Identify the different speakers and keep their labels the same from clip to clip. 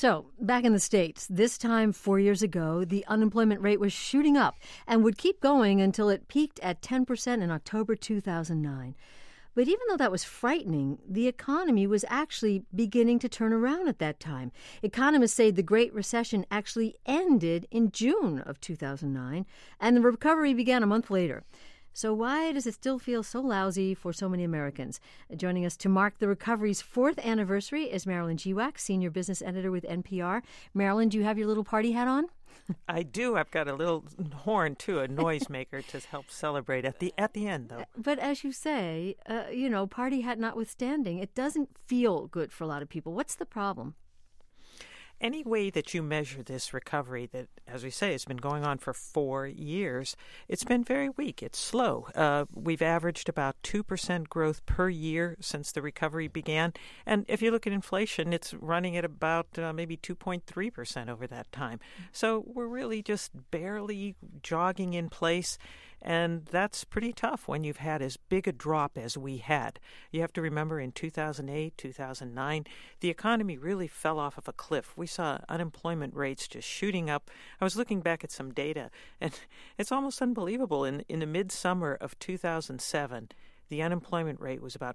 Speaker 1: So, back in the States, this time 4 years ago, the unemployment rate was shooting up and would keep going until it peaked at 10% in October 2009. But even though that was frightening, the economy was actually beginning to turn around at that time. Economists say the Great Recession actually ended in June of 2009, and the recovery began a month later. So why does it still feel so lousy for so many Americans? Joining us to mark the recovery's fourth anniversary is Marilyn Geewax, senior business editor with NPR. Marilyn, do you have your little party hat on?
Speaker 2: I do. I've got a little horn, too, a noisemaker to help celebrate at the end, though.
Speaker 1: But as you say, party hat notwithstanding, it doesn't feel good for a lot of people. What's the problem?
Speaker 2: Any way that you measure this recovery that, as we say, has been going on for 4 years, it's been very weak. It's slow. We've averaged about 2% growth per year since the recovery began. And if you look at inflation, it's running at about maybe 2.3% over that time. So we're really just barely jogging in place. And that's pretty tough when you've had as big a drop as we had. You have to remember in 2008, 2009, the economy really fell off of a cliff. We saw unemployment rates just shooting up. I was looking back at some data, and it's almost unbelievable. In the midsummer of 2007, the unemployment rate was about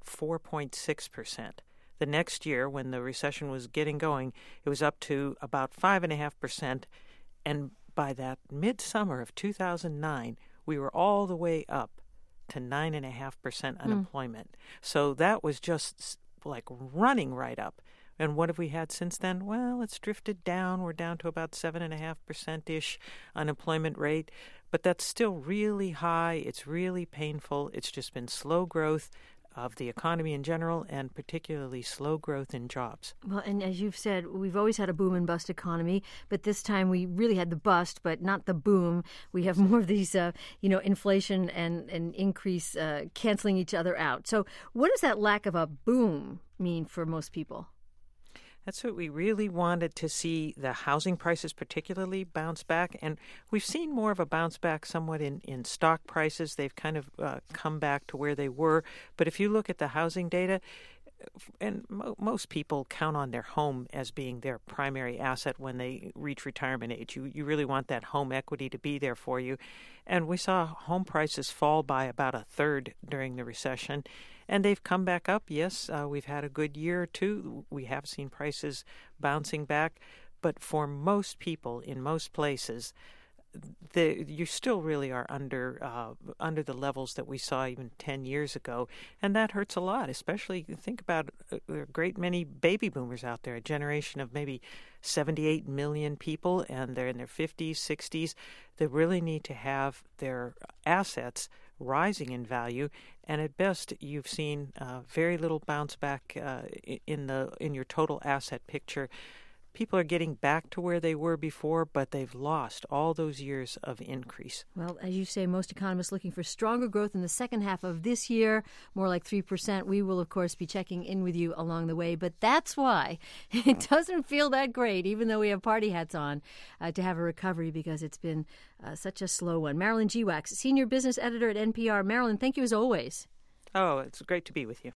Speaker 2: 4.6%. The next year, when the recession was getting going, it was up to about 5.5%. And by that midsummer of 2009, we were all the way up to 9.5% unemployment. So that was just like running right up. And what have we had since then? Well, it's drifted down. We're down to about 7.5%-ish unemployment rate. But that's still really high. It's really painful. It's just been slow growth of the economy in general, and particularly slow growth in jobs.
Speaker 1: Well, and as you've said, we've always had a boom and bust economy, but this time we really had the bust, but not the boom. We have more of these, inflation and increase canceling each other out. So what does that lack of a boom mean for most people?
Speaker 2: That's what we really wanted to see, the housing prices particularly bounce back. And we've seen more of a bounce back somewhat in stock prices. They've kind of come back to where they were. But if you look at the housing data, and most people count on their home as being their primary asset when they reach retirement age. You really want that home equity to be there for you. And we saw home prices fall by about a third during the recession. And they've come back up. Yes, we've had a good year or two. We have seen prices bouncing back. But for most people in most places, you still really are under the levels that we saw even 10 years ago. And that hurts a lot, especially think about a great many baby boomers out there, a generation of maybe 78 million people, and they're in their 50s, 60s. They really need to have their assets rising in value, and at best you've seen very little bounce back in your total asset picture. People are getting back to where they were before, but they've lost all those years of increase.
Speaker 1: Well, as you say, most economists looking for stronger growth in the second half of this year, more like 3%. We will, of course, be checking in with you along the way, but that's why it doesn't feel that great, even though we have party hats on, to have a recovery, because it's been such a slow one. Marilyn Geewax, senior business editor at NPR. Marilyn, thank you as always.
Speaker 2: Oh, it's great to be with you.